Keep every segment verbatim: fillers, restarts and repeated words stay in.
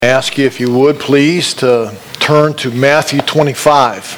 I ask you if you would please to turn to Matthew twenty-five.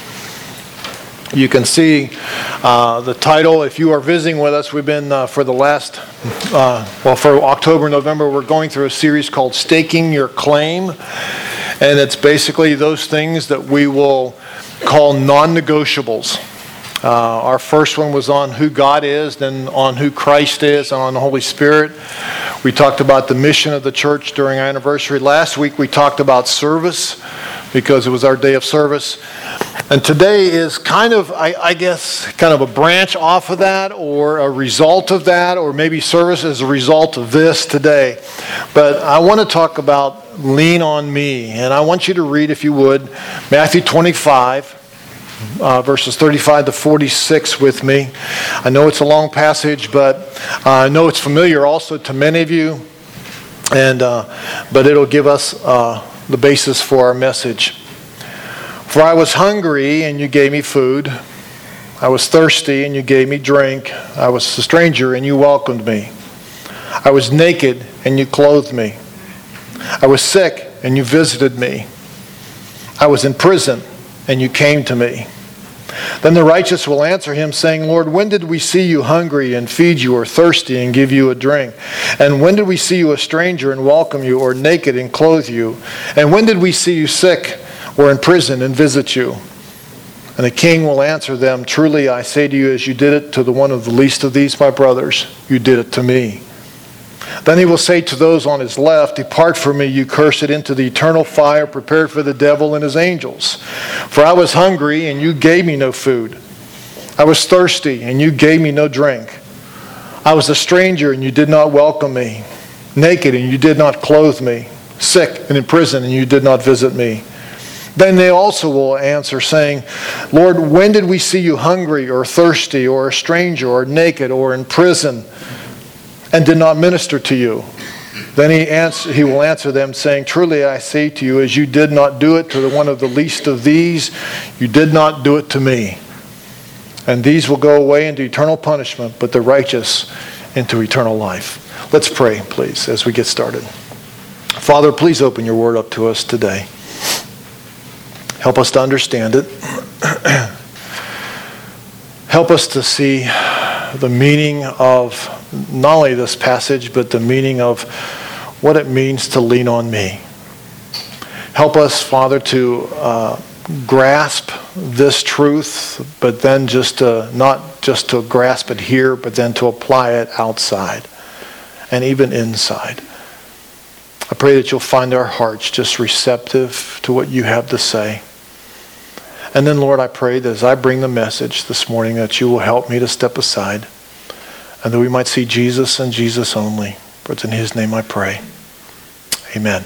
You can see uh, the title. If you are visiting with us, we've been uh, for the last, uh, well, for October, November, we're going through a series called Staking Your Claim. And it's basically those things that we will call non-negotiables. Uh, our first one was on who God is, then on who Christ is, and on the Holy Spirit. We talked about the mission of the church during our anniversary. Last week we talked about service because it was our day of service. And today is kind of, I, I guess, kind of a branch off of that or a result of that, or maybe service as a result of this today. But I want to talk about lean on me. And I want you to read, if you would, Matthew twenty-five. Uh, verses thirty-five to forty-six with me. I know it's a long passage, but uh, I know it's familiar also to many of you, and uh, but it'll give us uh, the basis for our message. For I was hungry, and you gave me food. I was thirsty, and you gave me drink. I was a stranger, and you welcomed me. I was naked, and you clothed me. I was sick, and you visited me. I was in prison, and you came to me. Then the righteous will answer him, saying, Lord, when did we see you hungry and feed you, or thirsty and give you a drink? And when did we see you a stranger and welcome you, or naked and clothe you? And when did we see you sick or in prison and visit you? And the king will answer them, truly I say to you, as you did it to the one of the least of these my brothers, you did it to me. Then he will say to those on his left, depart from me, you cursed, into the eternal fire prepared for the devil and his angels. For I was hungry, and you gave me no food. I was thirsty, and you gave me no drink. I was a stranger, and you did not welcome me. Naked, and you did not clothe me. Sick and in prison, and you did not visit me. Then they also will answer, saying, Lord, when did we see you hungry or thirsty or a stranger or naked or in prison and did not minister to you? Then he answer, he will answer them, saying, truly I say to you, as you did not do it to the one of the least of these, you did not do it to me. And these will go away into eternal punishment, but the righteous into eternal life. Let's pray, please, as we get started. Father, please open your word up to us today. Help us to understand it. Help us to see the meaning of not only this passage, but the meaning of what it means to lean on me. Help us, Father, to uh, grasp this truth, but then just to, not just to grasp it here, but then to apply it outside and even inside. I pray that you'll find our hearts just receptive to what you have to say. And then, Lord, I pray that as I bring the message this morning, that you will help me to step aside and that we might see Jesus and Jesus only. For it's in his name I pray. Amen.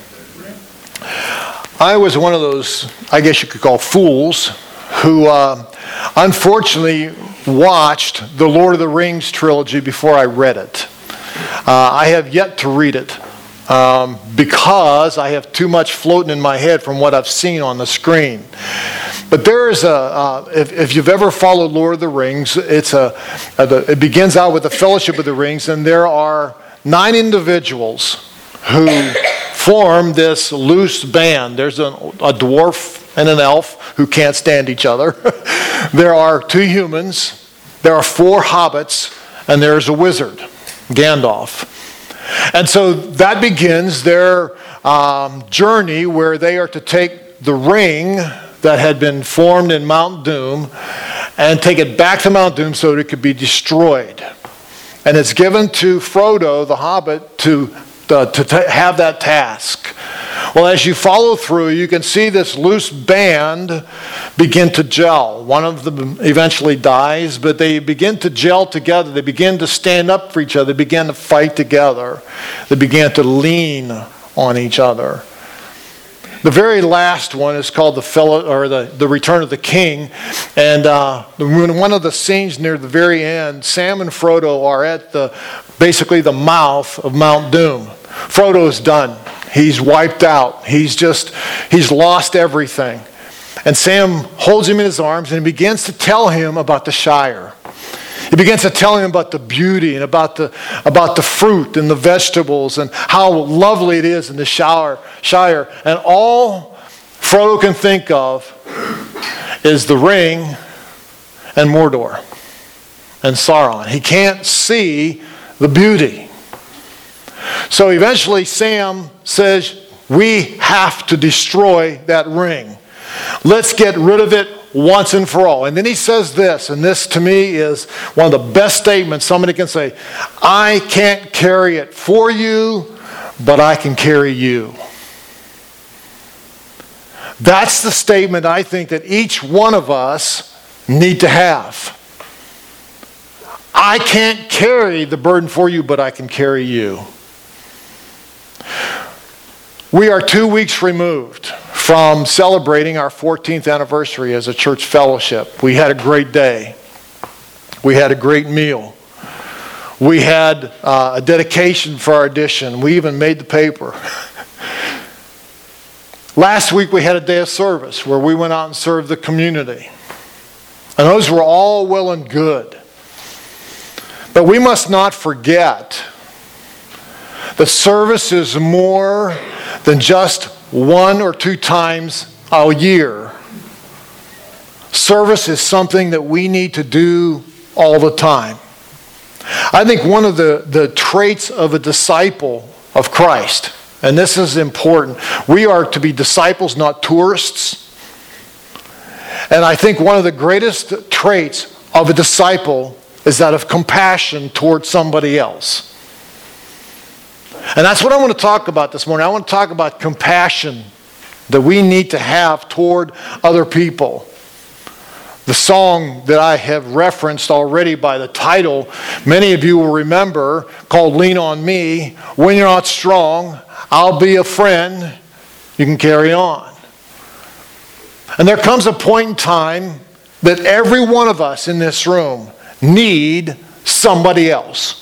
I was one of those, I guess you could call fools, who uh, unfortunately watched the Lord of the Rings trilogy before I read it. Uh, I have yet to read it. Um, because I have too much floating in my head from what I've seen on the screen. But there is a, uh, if, if you've ever followed Lord of the Rings, it's a, a the, it begins out with the Fellowship of the Rings, and there are nine individuals who form this loose band. There's a, a dwarf and an elf who can't stand each other. There are two humans, there are four hobbits, and there's a wizard, Gandalf. And so that begins their um, journey where they are to take the ring that had been formed in Mount Doom and take it back to Mount Doom so that it could be destroyed. And it's given to Frodo, the Hobbit, to, uh, to t- have that task. Well, as you follow through, you can see this loose band begin to gel. One of them eventually dies, but they begin to gel together. They begin to stand up for each other. They begin to fight together. They begin to lean on each other. The very last one is called the fellow, or the, the Return of the King. And uh, in one of the scenes near the very end, Sam and Frodo are at the basically the mouth of Mount Doom. Frodo is done. He's wiped out. He's just, he's lost everything. And Sam holds him in his arms and begins to tell him about the Shire. He begins to tell him about the beauty and about the, about the fruit and the vegetables and how lovely it is in the Shire. Shire. And all Frodo can think of is the ring and Mordor and Sauron. He can't see the beauty. So eventually Sam says, we have to destroy that ring. Let's get rid of it once and for all. And then he says this, and this to me is one of the best statements somebody can say. I can't carry it for you, but I can carry you. That's the statement I think that each one of us need to have. I can't carry the burden for you, but I can carry you. We are two weeks removed from celebrating our fourteenth anniversary as a church fellowship. We had a great day. We had a great meal. We had uh, a dedication for our edition. We even made the paper. Last week we had a day of service where we went out and served the community. And those were all well and good. But we must not forget that service is more than just one or two times a year. Service is something that we need to do all the time. I think one of the, the traits of a disciple of Christ, and this is important, we are to be disciples, not tourists. And I think one of the greatest traits of a disciple is that of compassion towards somebody else. And that's what I want to talk about this morning. I want to talk about compassion that we need to have toward other people. The song that I have referenced already by the title, many of you will remember, called Lean on Me. When you're not strong, I'll be a friend. You can carry on. And there comes a point in time that every one of us in this room need somebody else.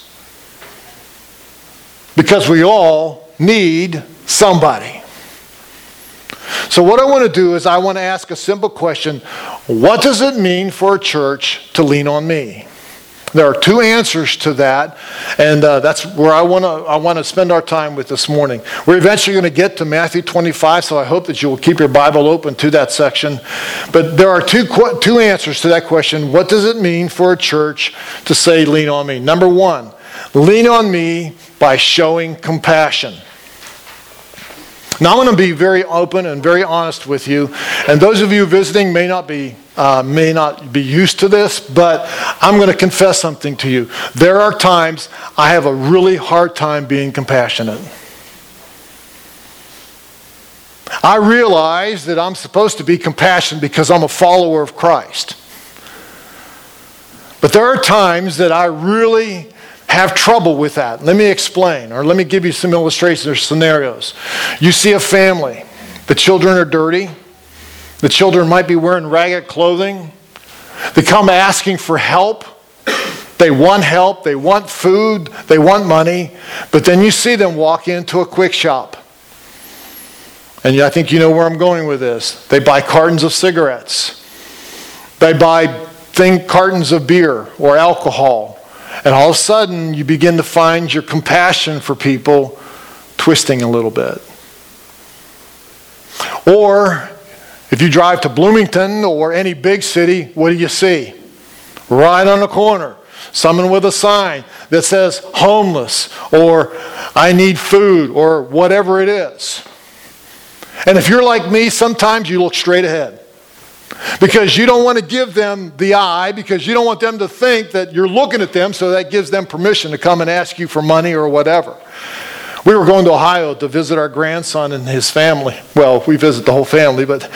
Because we all need somebody. So what I want to do is I want to ask a simple question. What does it mean for a church to lean on me? There are two answers to that, and uh, that's where I want to I want to spend our time with this morning. We're eventually going to get to Matthew twenty-five, so I hope that you will keep your Bible open to that section. But there are two two answers to that question. What does it mean for a church to say, lean on me? Number one, lean on me by showing compassion. Now, I'm going to be very open and very honest with you, and those of you visiting may not be uh, may not be used to this, but I'm going to confess something to you. There are times I have a really hard time being compassionate. I realize that I'm supposed to be compassionate because I'm a follower of Christ. But there are times that I really have trouble with that. Let me explain, or let me give you some illustrations or scenarios. You see a family. The children are dirty. The children might be wearing ragged clothing. They come asking for help. They want help. They want food. They want money. But then you see them walk into a quick shop. And I think you know where I'm going with this. They buy cartons of cigarettes. They buy thing, cartons of beer or alcohol. And all of a sudden, you begin to find your compassion for people twisting a little bit. Or, if you drive to Bloomington or any big city, what do you see? Right on the corner, someone with a sign that says homeless or I need food or whatever it is. And if you're like me, sometimes you look straight ahead. Because you don't want to give them the eye, because you don't want them to think that you're looking at them, so that gives them permission to come and ask you for money or whatever. We were going to Ohio to visit our grandson and his family. Well, we visit the whole family, but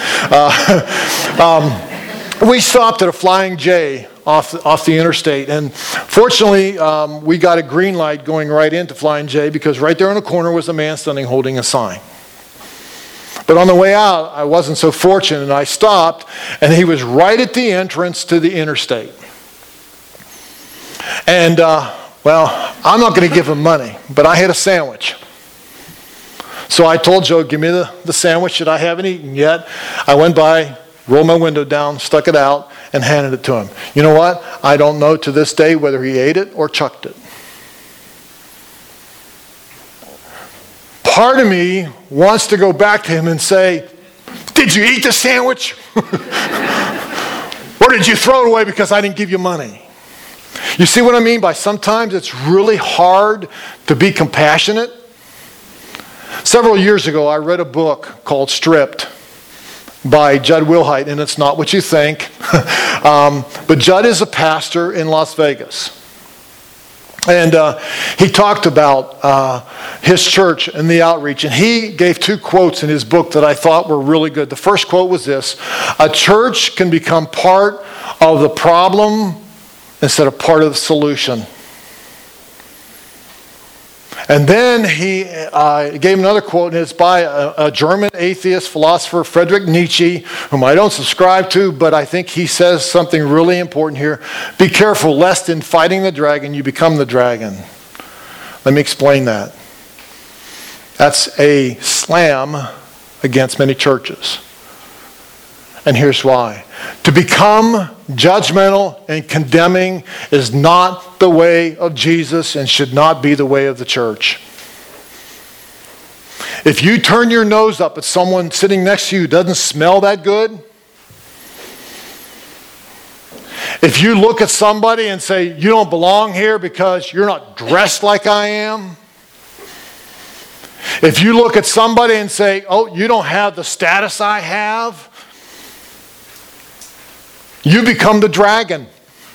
uh, um, we stopped at a Flying J off the, off the interstate. And fortunately, um, we got a green light going right into Flying J, because right there in the corner was a man standing holding a sign. But on the way out, I wasn't so fortunate, and I stopped, and he was right at the entrance to the interstate. And, uh, well, I'm not going to give him money, but I had a sandwich. So I told Joe, give me the, the sandwich that I haven't eaten yet. I went by, rolled my window down, stuck it out, and handed it to him. You know what? I don't know to this day whether he ate it or chucked it. Part of me wants to go back to him and say, did you eat the sandwich? Or did you throw it away because I didn't give you money? You see what I mean by sometimes it's really hard to be compassionate? Several years ago, I read a book called Stripped by Jud Wilhite, and it's not what you think. um, but Jud is a pastor in Las Vegas. And uh, he talked about uh, his church and the outreach. And he gave two quotes in his book that I thought were really good. The first quote was this: a church can become part of the problem instead of part of the solution. And then he uh, gave another quote, and it's by a, a German atheist philosopher, Friedrich Nietzsche, whom I don't subscribe to, but I think he says something really important here. Be careful lest in fighting the dragon you become the dragon. Let me explain that. That's a slam against many churches. And here's why. To become judgmental and condemning is not the way of Jesus and should not be the way of the church. If you turn your nose up at someone sitting next to you who doesn't smell that good, if you look at somebody and say, you don't belong here because you're not dressed like I am, if you look at somebody and say, oh, you don't have the status I have, you become the dragon.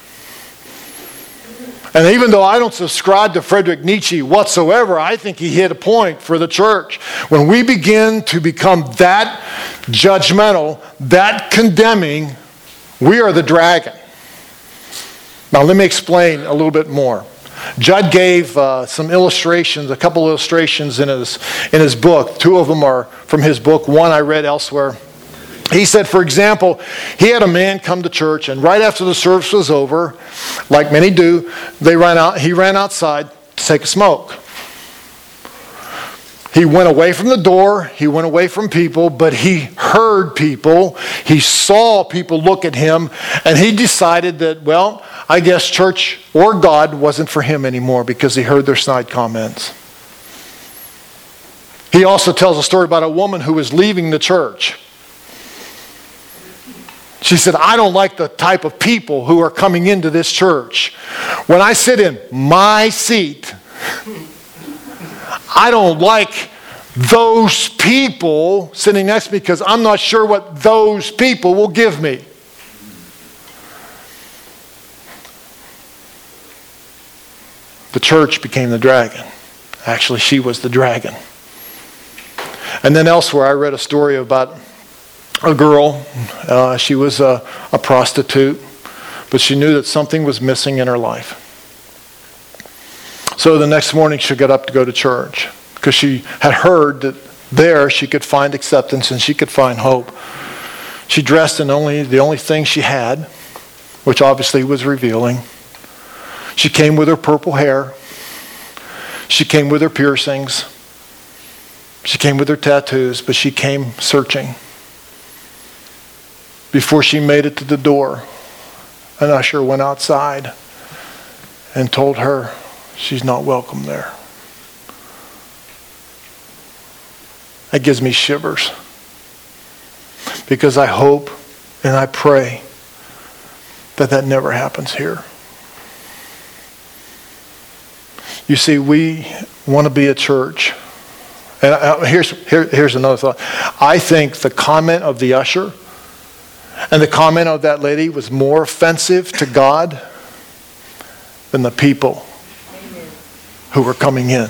And even though I don't subscribe to Friedrich Nietzsche whatsoever, I think he hit a point for the church. When we begin to become that judgmental, that condemning, we are the dragon. Now let me explain a little bit more. Jud gave uh, some illustrations, a couple illustrations in his, in his book. Two of them are from his book. One I read elsewhere. He said, for example, he had a man come to church, and right after the service was over, like many do, they ran out. He ran outside to take a smoke. He went away from the door. He went away from people, but he heard people. He saw people look at him, and he decided that, well, I guess church or God wasn't for him anymore because he heard their snide comments. He also tells a story about a woman who was leaving the church. She said, I don't like the type of people who are coming into this church. When I sit in my seat, I don't like those people sitting next to me because I'm not sure what those people will give me. The church became the dragon. Actually, she was the dragon. And then elsewhere, I read a story about a girl. Uh, she was a, a prostitute, but she knew that something was missing in her life. So the next morning she got up to go to church because she had heard that there she could find acceptance and she could find hope. She dressed in only the only thing she had, which obviously was revealing. She came with her purple hair. She came with her piercings. She came with her tattoos, but she came searching. Before she made it to the door, an usher went outside and told her she's not welcome there. That gives me shivers. Because I hope and I pray that that never happens here. You see, we want to be a church. And here's, here, here's another thought. I think the comment of the usher and the comment of that lady was more offensive to God than the people Amen. Who were coming in.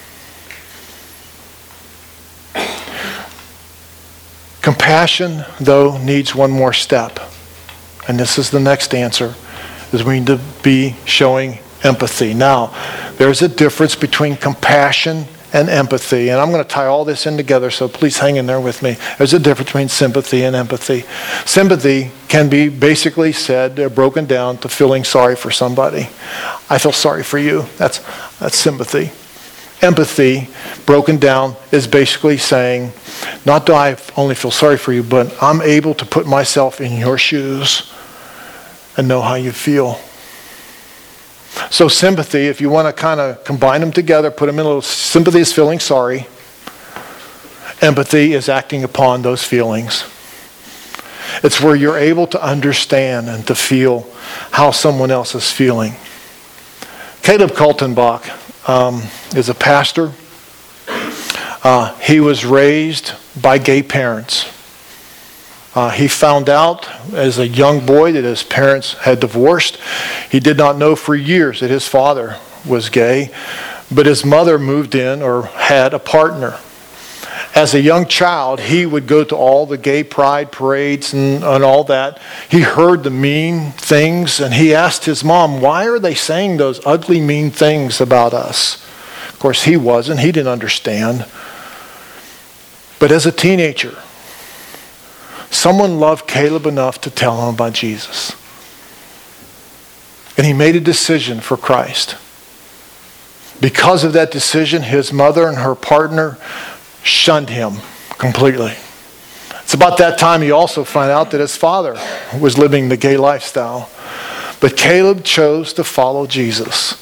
Compassion, though, needs one more step. And this is the next answer, is we need to be showing empathy. Now, there's a difference between compassion and empathy. And I'm going to tie all this in together, so please hang in there with me. There's a difference between sympathy and empathy. Sympathy can be basically said, or broken down to feeling sorry for somebody. I feel sorry for you. That's, that's sympathy. empathy, broken down, is basically saying, not do I only feel sorry for you, but I'm able to put myself in your shoes and know how you feel. So sympathy, if you want to kind of combine them together, put them in a little, sympathy is feeling sorry. Empathy is acting upon those feelings. It's where you're able to understand and to feel how someone else is feeling. Caleb Kaltenbach um, is a pastor. Uh, he was raised by gay parents. Uh, he found out as a young boy that his parents had divorced. He did not know for years that his father was gay, but his mother moved in or had a partner. As a young child, he would go to all the gay pride parades and, and all that. He heard the mean things, and he asked his mom, why are they saying those ugly, mean things about us? Of course, he wasn't. He didn't understand. But as a teenager, someone loved Caleb enough to tell him about Jesus. And he made a decision for Christ. Because of that decision, his mother and her partner shunned him completely. It's about that time he also found out that his father was living the gay lifestyle. But Caleb chose to follow Jesus.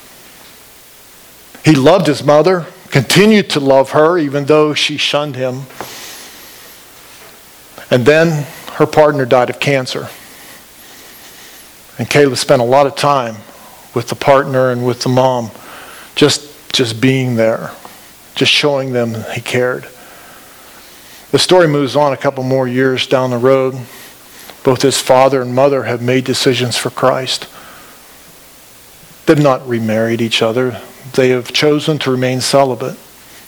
He loved his mother, continued to love her even though she shunned him. And then her partner died of cancer. And Caleb spent a lot of time with the partner and with the mom, just, just being there, just showing them he cared. The story moves on a couple more years down the road. Both his father and mother have made decisions for Christ. They've not remarried each other. They have chosen to remain celibate.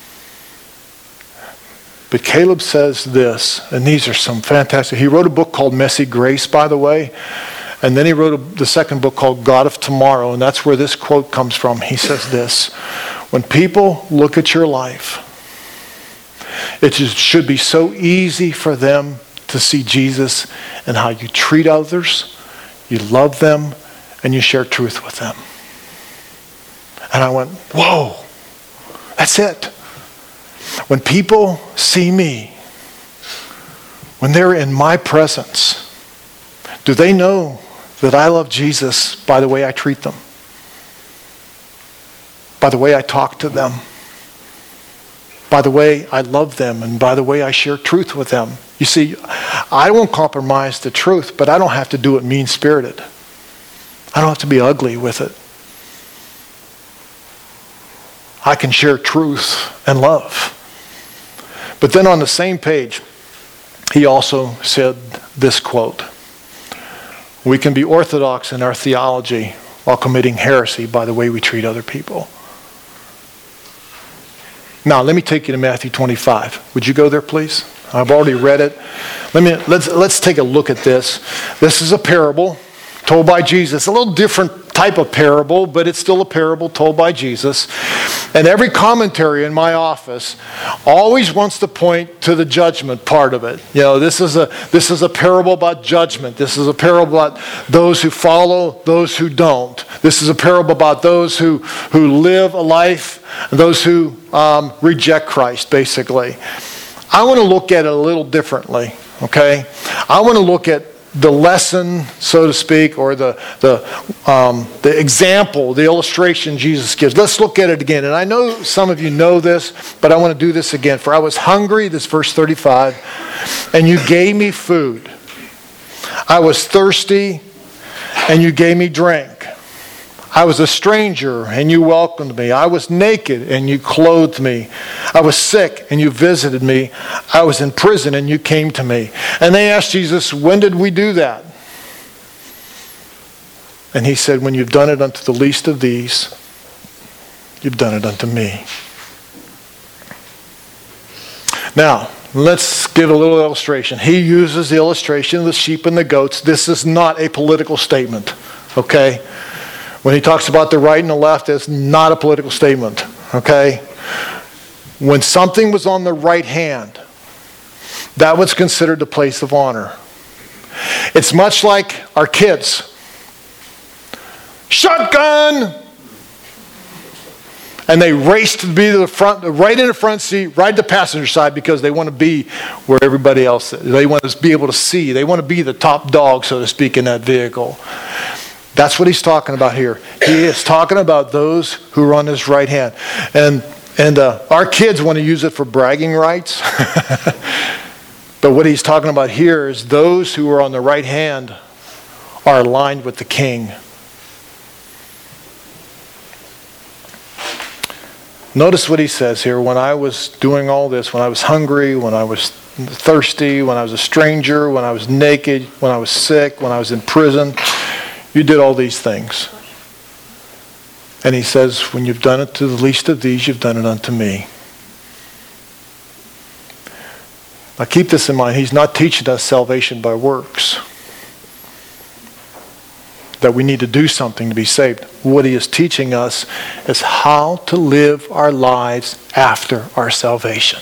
But Caleb says this, and these are some fantastic. He wrote a book called Messy Grace, by the way. And then he wrote a, the second book called God of Tomorrow. And that's where this quote comes from. He says this, when people look at your life, it just should be so easy for them to see Jesus and how you treat others, you love them, and you share truth with them. And I went, whoa, that's it. When people see me, when they're in my presence, do they know that I love Jesus by the way I treat them? By the way I talk to them? By the way I love them and by the way I share truth with them? You see, I won't compromise the truth, but I don't have to do it mean-spirited. I don't have to be ugly with it. I can share truth and love. But then on the same page, he also said this quote, we can be orthodox in our theology while committing heresy by the way we treat other people. Now, let me take you to Matthew twenty-five. Would you go there, please? I've already read it. Let me, let's, let's take a look at this. This is a parable told by Jesus. A little different type of parable, but it's still a parable told by Jesus. And every commentary in my office always wants to point to the judgment part of it. You know, this is a this is a parable about judgment. This is a parable about those who follow, those who don't. This is a parable about those who, who live a life, and those who um, reject Christ, basically. I want to look at it a little differently, okay? I want to look at the lesson, so to speak, or the the um, the example, the illustration Jesus gives. Let's look at it again. And I know some of you know this, but I want to do this again. For I was hungry, this verse thirty-five, and you gave me food. I was thirsty, and you gave me drink. I was a stranger, and you welcomed me. I was naked, and you clothed me. I was sick, and you visited me. I was in prison, and you came to me. And they asked Jesus, when did we do that? And he said, when you've done it unto the least of these, you've done it unto me. Now, let's give a little illustration. He uses the illustration of the sheep and the goats. This is not a political statement, okay? When he talks about the right and the left, it's not a political statement, okay? When something was on the right hand, that was considered the place of honor. It's much like our kids. Shotgun! And they race to be the front, right in the front seat, right the passenger side, because they want to be where everybody else is. They want to be able to see. They want to be the top dog, so to speak, in that vehicle. That's what he's talking about here. He is talking about those who are on his right hand. And and uh, our kids want to use it for bragging rights. But what he's talking about here is those who are on the right hand are aligned with the king. Notice what he says here. When I was doing all this, when I was hungry, when I was thirsty, when I was a stranger, when I was naked, when I was sick, when I was in prison, you did all these things. And he says, when you've done it to the least of these, you've done it unto me. Now keep this in mind. He's not teaching us salvation by works, that we need to do something to be saved. What he is teaching us is how to live our lives after our salvation.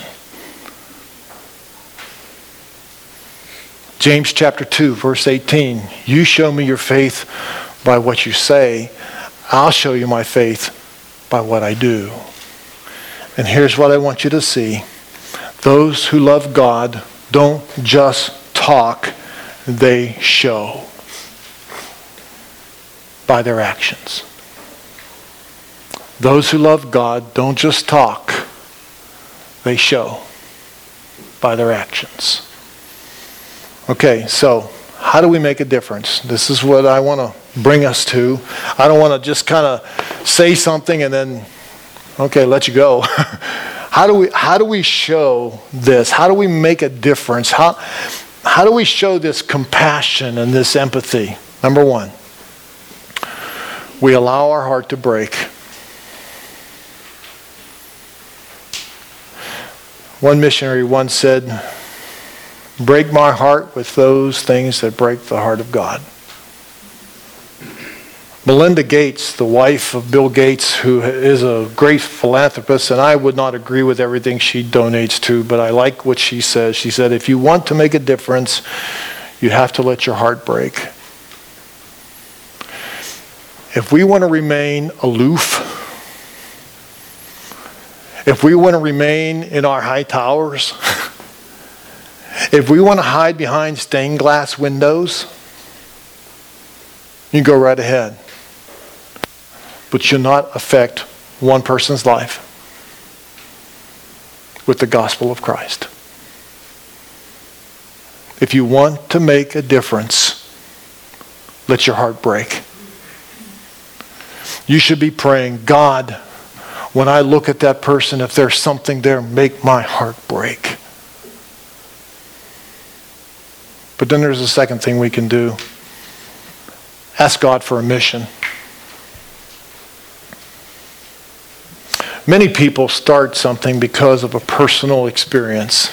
James chapter two, verse eighteen. You show me your faith by what you say. I'll show you my faith by what I do. And here's what I want you to see. Those who love God don't just talk, they show by their actions. Those who love God don't just talk, they show by their actions. Okay, so how do we make a difference? This is what I want to bring us to. I don't want to just kind of say something and then, okay, let you go. How do we how do we show this? How do we make a difference? How how do we show this compassion and this empathy? Number one, we allow our heart to break. One missionary once said, break my heart with those things that break the heart of God. Melinda Gates, the wife of Bill Gates, who is a great philanthropist, and I would not agree with everything she donates to, but I like what she says. She said, if you want to make a difference, you have to let your heart break. If we want to remain aloof, if we want to remain in our high towers, if we want to hide behind stained glass windows, you go right ahead. But you'll not affect one person's life with the gospel of Christ. If you want to make a difference, let your heart break. You should be praying, God, when I look at that person, if there's something there, make my heart break. But then there's a second thing we can do. Ask God for a mission. Many people start something because of a personal experience.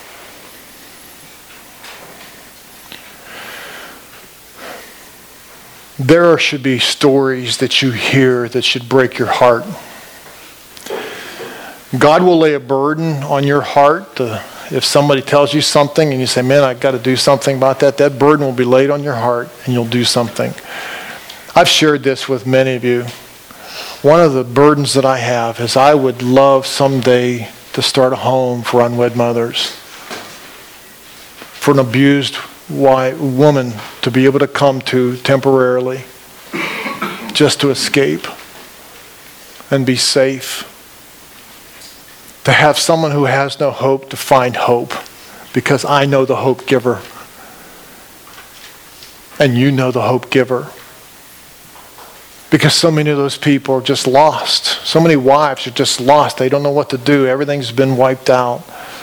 There should be stories that you hear that should break your heart. God will lay a burden on your heart. To, if somebody tells you something and you say, man, I've got to do something about that, that burden will be laid on your heart and you'll do something. I've shared this with many of you. One of the burdens that I have is I would love someday to start a home for unwed mothers, for an abused white woman to be able to come to temporarily, just to escape and be safe. To have someone who has no hope to find hope, because I know the hope giver. And you know the hope giver. Because so many of those people are just lost. So many wives are just lost. They don't know what to do. Everything's been wiped out.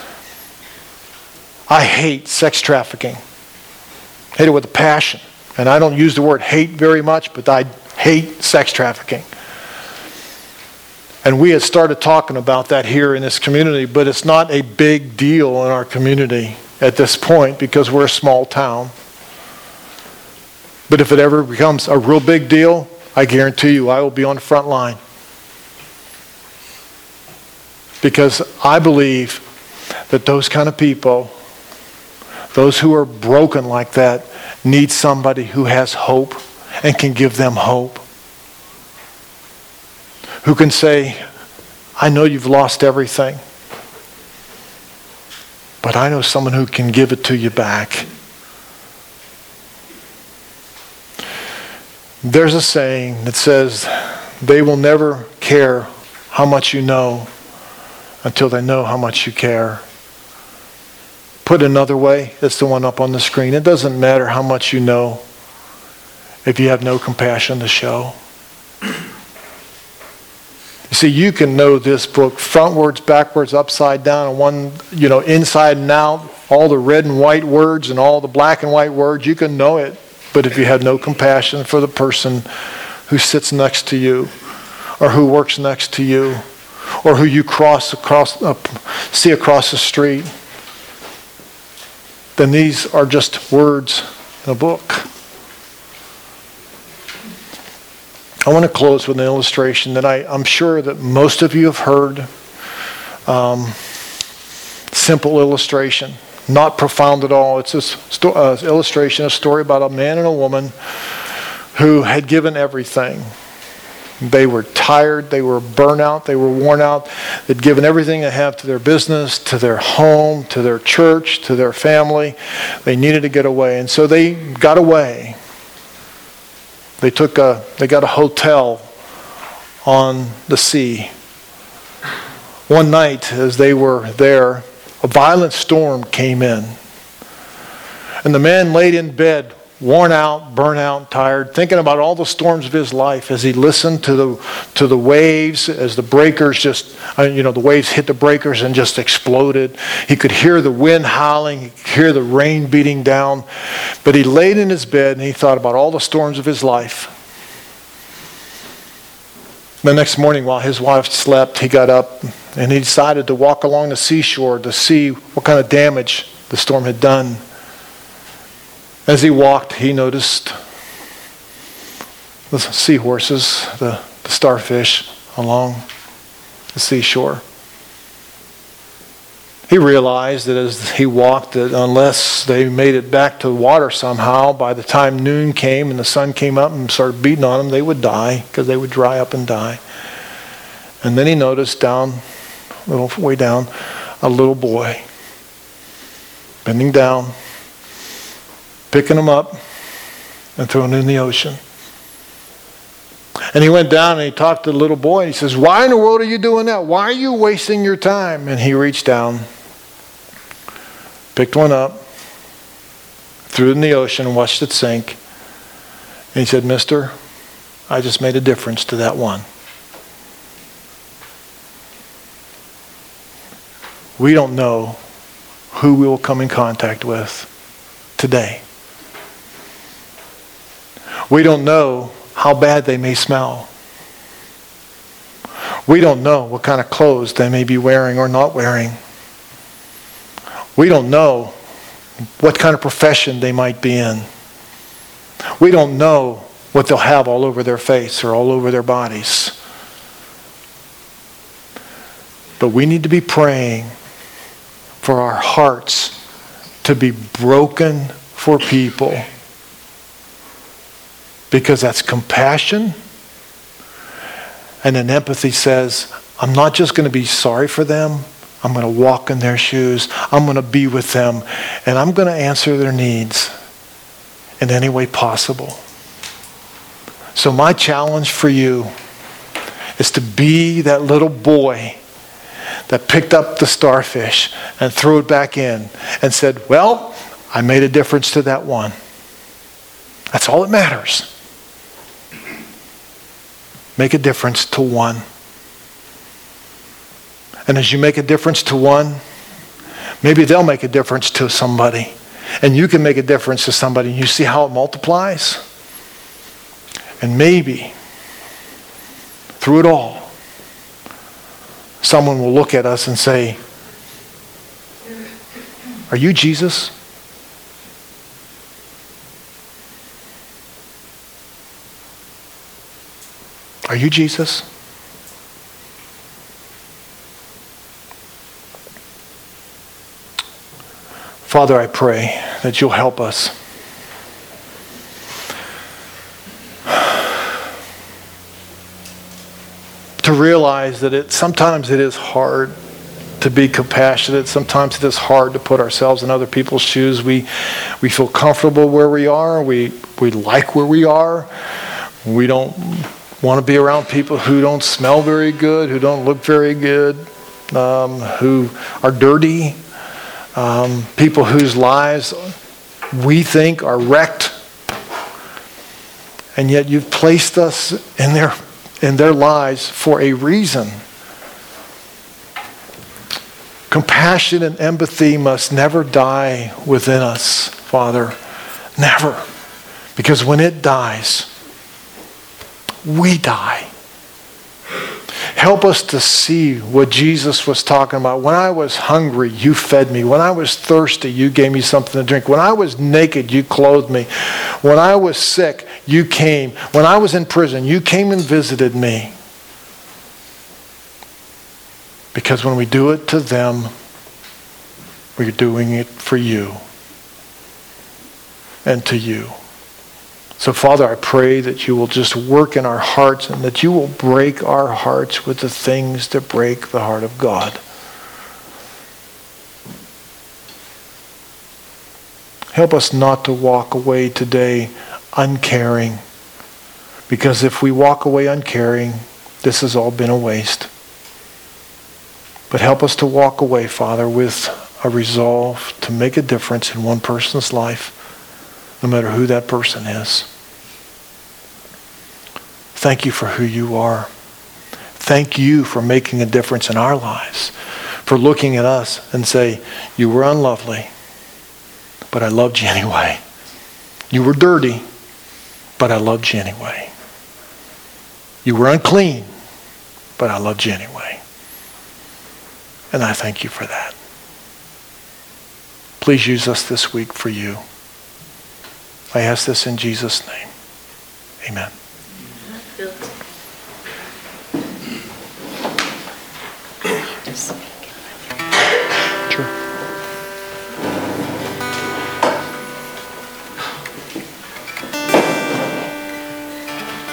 I hate sex trafficking. Hate it with a passion. And I don't use the word hate very much, but I hate sex trafficking. And we had started talking about that here in this community, but it's not a big deal in our community at this point because we're a small town. But if it ever becomes a real big deal, I guarantee you I will be on the front line. Because I believe that those kind of people, those who are broken like that, need somebody who has hope and can give them hope. Who can say, I know you've lost everything, but I know someone who can give it to you back. There's a saying that says, they will never care how much you know until they know how much you care. Put another way, it's the one up on the screen. It doesn't matter how much you know if you have no compassion to show. You see, you can know this book frontwards, backwards, upside down, and one, you know, inside and out, all the red and white words and all the black and white words, you can know it. But if you have no compassion for the person who sits next to you, or who works next to you, or who you cross across, uh, see across the street, then these are just words in a book. I want to close with an illustration that I, I'm sure that most of you have heard. Um, simple illustration. Not profound at all. It's an sto- uh, illustration, a story about a man and a woman who had given everything. They were tired, they were burnt out, they were worn out. They'd given everything they have to their business, to their home, to their church, to their family. They needed to get away. And so they got away. They took a, they got a hotel on the sea. One night as they were there, a violent storm came in. And the man laid in bed, worn out, burnt out, tired, thinking about all the storms of his life as he listened to the to the waves, as the breakers just, you know, the waves hit the breakers and just exploded. He could hear the wind howling, he could hear the rain beating down. But he laid in his bed and he thought about all the storms of his life. The next morning while his wife slept, he got up and he decided to walk along the seashore to see what kind of damage the storm had done. As he walked, he noticed the seahorses, the, the starfish along the seashore. He realized that as he walked, that unless they made it back to the water somehow, by the time noon came and the sun came up and started beating on them, they would die because they would dry up and die. And then he noticed down, a little way down, a little boy bending down, picking them up and throwing them in the ocean. And he went down and he talked to the little boy and he says, "Why in the world are you doing that? Why are you wasting your time?" And he reached down, picked one up, threw it in the ocean and watched it sink. And he said, "Mister, I just made a difference to that one." We don't know who we will come in contact with today. We don't know how bad they may smell. We don't know what kind of clothes they may be wearing or not wearing. We don't know what kind of profession they might be in. We don't know what they'll have all over their face or all over their bodies. But we need to be praying for our hearts to be broken for people. Because that's compassion. And then empathy says, I'm not just going to be sorry for them. I'm going to walk in their shoes. I'm going to be with them. And I'm going to answer their needs in any way possible. So my challenge for you is to be that little boy that picked up the starfish and threw it back in and said, well, I made a difference to that one. That's all that matters. Make a difference to one. And as you make a difference to one, maybe they'll make a difference to somebody. And you can make a difference to somebody. And you see how it multiplies? And maybe, through it all, someone will look at us and say, "Are you Jesus?" Are you Jesus? Father, I pray that you'll help us to to realize that it sometimes it is hard to be compassionate. Sometimes it is hard to put ourselves in other people's shoes. We we feel comfortable where we are. We we like where we are. We don't want to be around people who don't smell very good, who don't look very good, um, who are dirty, um, people whose lives we think are wrecked. And yet you've placed us in their in their lives for a reason. Compassion and empathy must never die within us, Father. Never. Because when it dies, we die. Help us to see what Jesus was talking about. When I was hungry, you fed me. When I was thirsty, you gave me something to drink. When I was naked, you clothed me. When I was sick, you came. When I was in prison, you came and visited me. Because when we do it to them, we're doing it for you and to you. So, Father, I pray that you will just work in our hearts and that you will break our hearts with the things that break the heart of God. Help us not to walk away today uncaring, because if we walk away uncaring, this has all been a waste. But help us to walk away, Father, with a resolve to make a difference in one person's life, no matter who that person is. Thank you for who you are. Thank you for making a difference in our lives, for looking at us and say, you were unlovely, but I loved you anyway. You were dirty, but I loved you anyway. You were unclean, but I loved you anyway. And I thank you for that. Please use us this week for you. I ask this in Jesus' name. Amen.